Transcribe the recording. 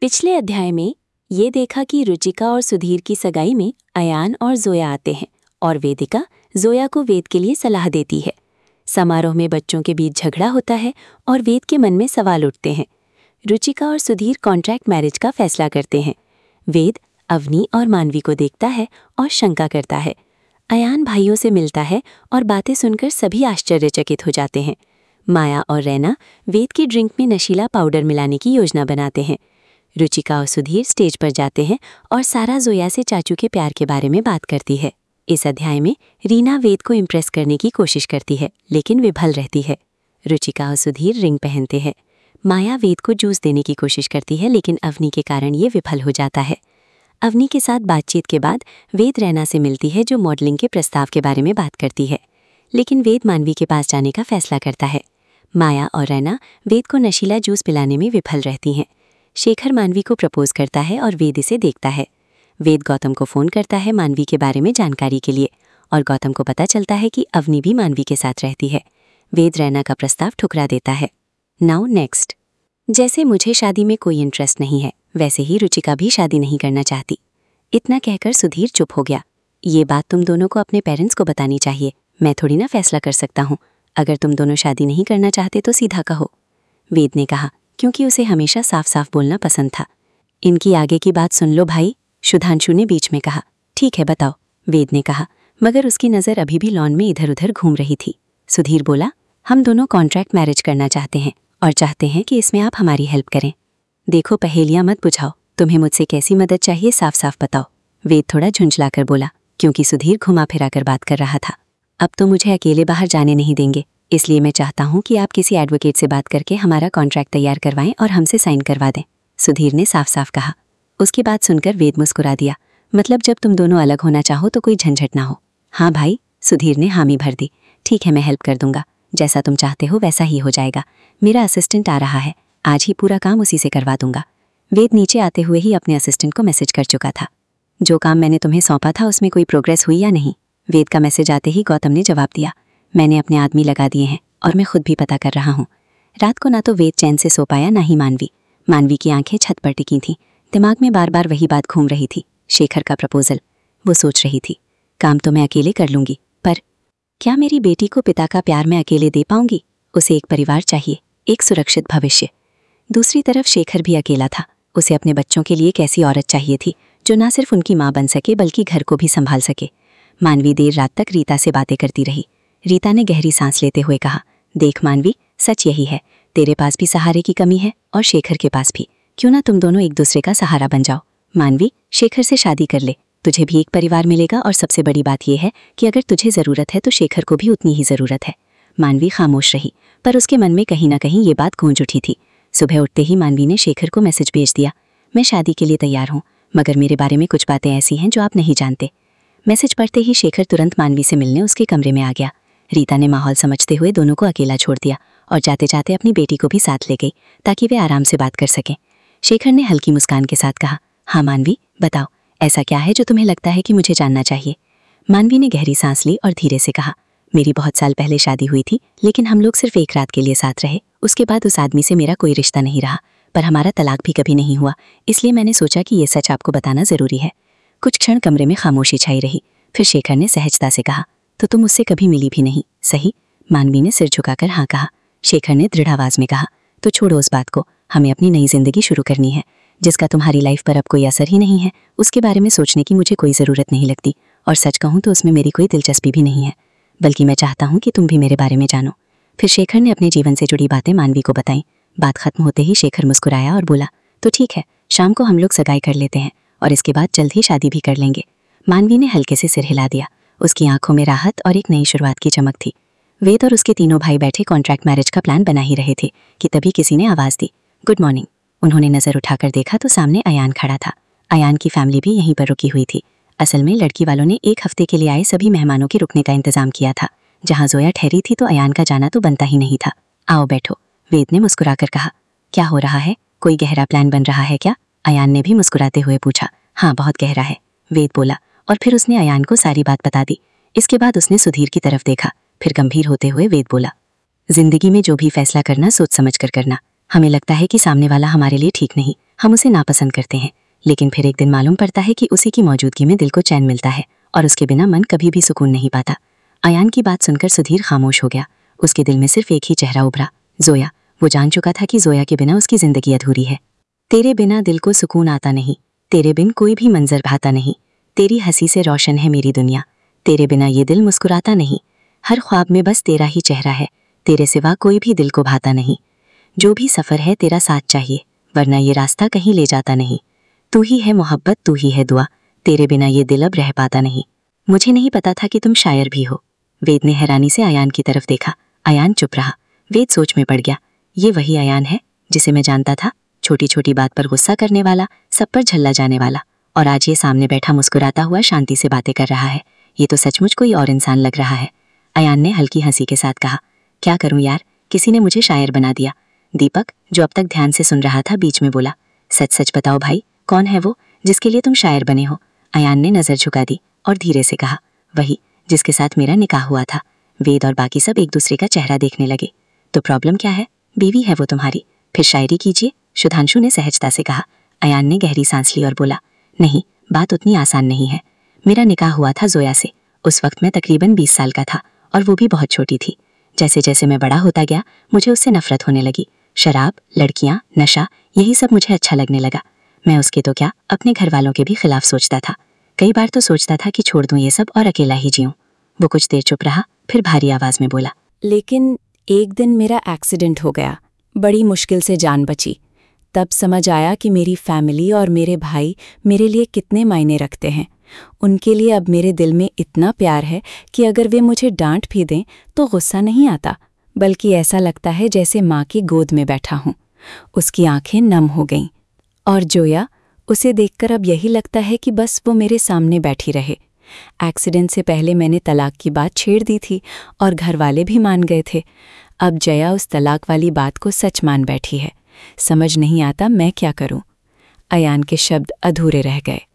पिछले अध्याय में ये देखा कि रुचिका और सुधीर की सगाई में अयान और जोया आते हैं और वेदिका जोया को वेद के लिए सलाह देती है। समारोह में बच्चों के बीच झगड़ा होता है और वेद के मन में सवाल उठते हैं। रुचिका और सुधीर कॉन्ट्रैक्ट मैरिज का फैसला करते हैं। वेद अवनी और मानवी को देखता है और शंका करता है। अयान भाइयों से मिलता है और बातें सुनकर सभी आश्चर्यचकित हो जाते हैं। माया और रैना वेद की ड्रिंक में नशीला पाउडर मिलाने की योजना बनाते हैं। रुचिका और सुधीर स्टेज पर जाते हैं और सारा जोया से चाचू के प्यार के बारे में बात करती है। इस अध्याय में रीना वेद को इम्प्रेस करने की कोशिश करती है, लेकिन विफल रहती है। रुचिका और सुधीर रिंग पहनते हैं। माया वेद को जूस देने की कोशिश करती है, लेकिन अवनी के कारण ये विफल हो जाता है। अवनी के साथ बातचीत के बाद वेद रैना से मिलती है, जो मॉडलिंग के प्रस्ताव के बारे में बात करती है, लेकिन वेद मानवी के पास जाने का फैसला करता है। माया और रैना वेद को नशीला जूस पिलाने में विफल रहती हैं। शेखर मानवी को प्रपोज करता है और वेद इसे देखता है। वेद गौतम को फ़ोन करता है मानवी के बारे में जानकारी के लिए, और गौतम को पता चलता है कि अवनी भी मानवी के साथ रहती है। वेद रैना का प्रस्ताव ठुकरा देता है। Now next. जैसे मुझे शादी में कोई इंटरेस्ट नहीं है, वैसे ही रुचिका भी शादी नहीं करना चाहती। इतना कहकर सुधीर चुप हो गया। ये बात तुम दोनों को अपने पेरेंट्स को बतानी चाहिए, मैं थोड़ी ना फैसला कर सकता हूँ। अगर तुम दोनों शादी नहीं करना चाहते तो सीधा कहो, वेद ने कहा, क्योंकि उसे हमेशा साफ साफ बोलना पसंद था। इनकी आगे की बात सुन लो भाई, सुधांशु ने बीच में कहा। ठीक है बताओ, वेद ने कहा, मगर उसकी नज़र अभी भी लॉन में इधर उधर घूम रही थी। सुधीर बोला, हम दोनों कॉन्ट्रैक्ट मैरिज करना चाहते हैं और चाहते हैं कि इसमें आप हमारी हेल्प करें। देखो पहेलियाँ मत बुझाओ, तुम्हें मुझसे कैसी मदद चाहिए साफ साफ बताओ, वेद थोड़ा झुंझलाकर बोला, क्योंकि सुधीर घुमा फिरा कर बात कर रहा था। अब तो मुझे अकेले बाहर जाने नहीं देंगे, इसलिए मैं चाहता हूँ कि आप किसी एडवोकेट से बात करके हमारा कॉन्ट्रैक्ट तैयार करवाएं और हमसे साइन करवा दें, सुधीर ने साफ साफ कहा। उसकी बात सुनकर वेद मुस्कुरा दिया। मतलब जब तुम दोनों अलग होना चाहो तो कोई झंझट ना हो। हाँ भाई, सुधीर ने हामी भर दी। ठीक है, मैं हेल्प कर दूंगा, जैसा तुम चाहते हो वैसा ही हो जाएगा। मेरा असिस्टेंट आ रहा है, आज ही पूरा काम उसी से करवा दूंगा। वेद नीचे आते हुए ही अपने असिस्टेंट को मैसेज कर चुका था। जो काम मैंने तुम्हें सौंपा था उसमें कोई प्रोग्रेस हुई या नहीं? वेद का मैसेज आते ही गौतम ने जवाब दिया, मैंने अपने आदमी लगा दिए हैं और मैं खुद भी पता कर रहा हूँ। रात को ना तो वेद चैन से सो पाया, ना ही मानवी की आंखें छत पर टिकी थीं। दिमाग में बार बार वही बात घूम रही थी, शेखर का प्रपोजल। वो सोच रही थी, काम तो मैं अकेले कर लूंगी, पर क्या मेरी बेटी को पिता का प्यार मैं अकेले दे पाऊंगी? उसे एक परिवार चाहिए, एक सुरक्षित भविष्य। दूसरी तरफ शेखर भी अकेला था। उसे अपने बच्चों के लिए कैसी औरत चाहिए थी जो ना सिर्फ उनकी माँ बन सके बल्कि घर को भी संभाल सके। मानवी देर रात तक रीता से बातें करती रही। रीता ने गहरी सांस लेते हुए कहा, देख मानवी, सच यही है, तेरे पास भी सहारे की कमी है और शेखर के पास भी। क्यों ना तुम दोनों एक दूसरे का सहारा बन जाओ। मानवी, शेखर से शादी कर ले, तुझे भी एक परिवार मिलेगा और सबसे बड़ी बात यह है कि अगर तुझे ज़रूरत है तो शेखर को भी उतनी ही ज़रूरत है। मानवी खामोश रही, पर उसके मन में कहीं ना कहीं ये बात गूंज उठी थी। सुबह उठते ही मानवी ने शेखर को मैसेज भेज दिया, मैं शादी के लिए तैयार हूँ, मगर मेरे बारे में कुछ बातें ऐसी हैं जो आप नहीं जानते। मैसेज पढ़ते ही शेखर तुरंत मानवी से मिलने उसके कमरे में आ गया। रीता ने माहौल समझते हुए दोनों को अकेला छोड़ दिया और जाते जाते अपनी बेटी को भी साथ ले गई ताकि वे आराम से बात कर सकें। शेखर ने हल्की मुस्कान के साथ कहा, हाँ मानवी, बताओ, ऐसा क्या है जो तुम्हें लगता है कि मुझे जानना चाहिए? मानवी ने गहरी सांस ली और धीरे से कहा, मेरी बहुत साल पहले शादी हुई थी, लेकिन हम लोग सिर्फ एक रात के लिए साथ रहे। उसके बाद उस आदमी से मेरा कोई रिश्ता नहीं रहा, पर हमारा तलाक भी कभी नहीं हुआ, इसलिए मैंने सोचा कि ये सच आपको बताना ज़रूरी है। कुछ क्षण कमरे में खामोशी छाई रही। फिर शेखर ने सहजता से कहा, तो तुम उससे कभी मिली भी नहीं, सही? मानवी ने सिर झुकाकर हाँ कहा। शेखर ने दृढ़ आवाज़ में कहा, तो छोड़ो उस बात को, हमें अपनी नई जिंदगी शुरू करनी है, जिसका तुम्हारी लाइफ पर अब कोई असर ही नहीं है। उसके बारे में सोचने की मुझे कोई ज़रूरत नहीं लगती, और सच कहूँ तो उसमें मेरी कोई दिलचस्पी भी नहीं है, बल्कि मैं चाहता हूँ कि तुम भी मेरे बारे में जानो। फिर शेखर ने अपने जीवन से जुड़ी बातें मानवी को बताईं। बात खत्म होते ही शेखर मुस्कुराया और बोला, तो ठीक है, शाम को हम लोग सगाई कर लेते हैं और इसके बाद जल्द ही शादी भी कर लेंगे। मानवी ने हल्के से सिर हिला दिया। उसकी आंखों में राहत और एक नई शुरुआत की चमक थी। वेद और उसके तीनों भाई बैठे कॉन्ट्रैक्ट मैरिज का प्लान बना ही रहे थे कि तभी किसी ने आवाज़ दी, गुड मॉर्निंग। उन्होंने नज़र उठाकर देखा तो सामने अयान खड़ा था। अयान की फैमिली भी यहीं पर रुकी हुई थी। असल में लड़की वालों ने एक हफ्ते के लिए आए सभी मेहमानों के रुकने का इंतजाम किया था। जहाँ जोया ठहरी थी तो अयान का जाना तो बनता ही नहीं था। आओ बैठो, वेद ने मुस्कुराकर कहा। क्या हो रहा है, कोई गहरा प्लान बन रहा है क्या? अयान ने भी मुस्कुराते हुए पूछा। हाँ, बहुत गहरा है, वेद बोला, और फिर उसने अयान को सारी बात बता दी। इसके बाद उसने सुधीर की तरफ देखा। फिर गंभीर होते हुए वेद बोला, जिंदगी में जो भी फैसला करना सोच समझ कर करना। हमें लगता है कि सामने वाला हमारे लिए ठीक नहीं, हम उसे नापसंद करते हैं, लेकिन फिर एक दिन मालूम पड़ता है कि उसी की मौजूदगी में दिल को चैन मिलता है और उसके बिना मन कभी भी सुकून नहीं पाता। अयान की बात सुनकर सुधीर खामोश हो गया। उसके दिल में सिर्फ एक ही चेहरा उभरा, जोया। वो जान चुका था कि जोया के बिना उसकी जिंदगी अधूरी है। तेरे बिना दिल को सुकून आता नहीं, तेरे बिन कोई भी मंजर भाता नहीं, तेरी हंसी से रोशन है मेरी दुनिया, तेरे बिना ये दिल मुस्कुराता नहीं, हर ख्वाब में बस तेरा ही चेहरा है, तेरे सिवा कोई भी दिल को भाता नहीं। जो भी सफ़र है तेरा साथ चाहिए, वरना ये रास्ता कहीं ले जाता नहीं। तू ही है मोहब्बत, तू ही है दुआ, तेरे बिना ये दिल अब रह पाता नहीं। मुझे नहीं पता था कि तुम शायर भी हो। वेद ने हैरानी से अयान की तरफ देखा। अयान चुप रहा। वेद सोच में पड़ गया। ये वही अयान है जिसे मैं जानता था, छोटी छोटी बात पर गुस्सा करने वाला, सब पर झल्ला जाने वाला, और आज ये सामने बैठा मुस्कुराता हुआ शांति से बातें कर रहा है। ये तो सचमुच कोई और इंसान लग रहा है। अयान ने हल्की हंसी के साथ कहा, क्या करूं यार, किसी ने मुझे शायर बना दिया। दीपक, जो अब तक ध्यान से सुन रहा था, बीच में बोला, सच सच बताओ भाई, कौन है वो जिसके लिए तुम शायर बने हो? अयान ने नज़र झुका दी और धीरे से कहा, वही जिसके साथ मेरा निकाह हुआ था। वेद और बाकी सब एक दूसरे का चेहरा देखने लगे। तो प्रॉब्लम क्या है? बीवी है वो तुम्हारी, फिर शायरी कीजिए, सुधांशु ने सहजता से कहा। अयान ने गहरी सांस ली और बोला, नहीं, बात उतनी आसान नहीं है। मेरा निकाह हुआ था जोया से। उस वक्त मैं तकरीबन 20 साल का था और वो भी बहुत छोटी थी। जैसे जैसे मैं बड़ा होता गया, मुझे उससे नफरत होने लगी। शराब, लड़कियां, नशा, यही सब मुझे अच्छा लगने लगा। मैं उसके तो क्या, अपने घर वालों के भी खिलाफ सोचता था। कई बार तो सोचता था कि छोड़ दूं ये सब और अकेला ही जीऊं। वो कुछ देर चुप रहा, फिर भारी आवाज में बोला, लेकिन एक दिन मेरा एक्सीडेंट हो गया। बड़ी मुश्किल से जान बची। तब समझ आया कि मेरी फैमिली और मेरे भाई मेरे लिए कितने मायने रखते हैं। उनके लिए अब मेरे दिल में इतना प्यार है कि अगर वे मुझे डांट भी दें तो गुस्सा नहीं आता, बल्कि ऐसा लगता है जैसे माँ की गोद में बैठा हूँ। उसकी आंखें नम हो गईं। और जोया, उसे देखकर अब यही लगता है कि बस वो मेरे सामने बैठी रहे। एक्सीडेंट से पहले मैंने तलाक की बात छेड़ दी थी और घर वाले भी मान गए थे। अब जया उस तलाक वाली बात को सच मान बैठी है। समझ नहीं आता मैं क्या करूं। अयान के शब्द अधूरे रह गए।